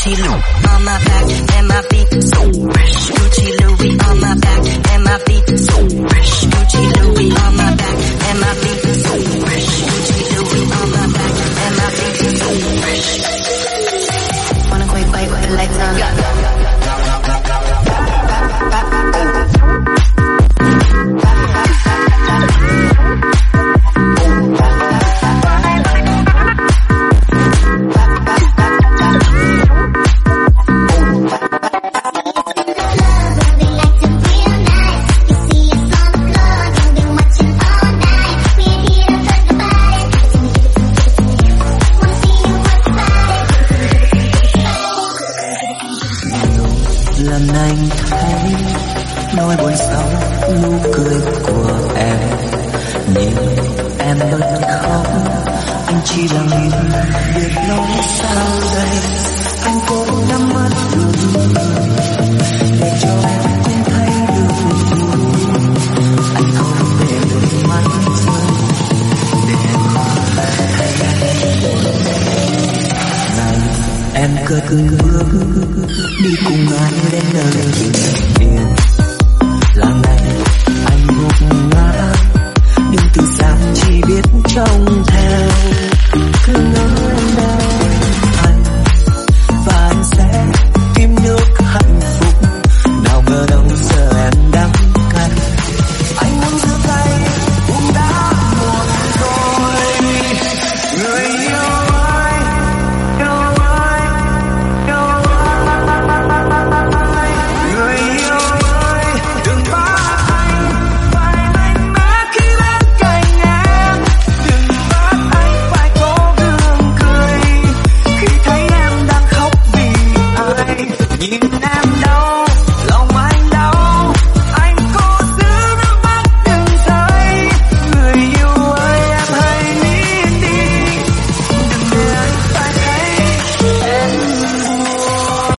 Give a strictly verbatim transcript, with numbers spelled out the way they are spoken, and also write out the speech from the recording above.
Gucci Louis on my back and my feet so fresh. Gucci Louis on my back and my feet so fresh. Gucci Louis on my back and my feet so fresh. Gucci Louis on my back and my feet so fresh. Wanna quick fight with the lights on? Yeah. Lần anh thấy nỗi buồn sau nụ cười của em, nhìn em bật khóc, anh chỉ lặng im biết nói sao đây. Anh cố nhắm mắt đường để cho em cũng thấy được, anh không để nước mắt rơi để em này. Em cất bước đi cùng anh đến nơi bình yên, là ngày anh gục ngã, nhưng từ xa chỉ biết trong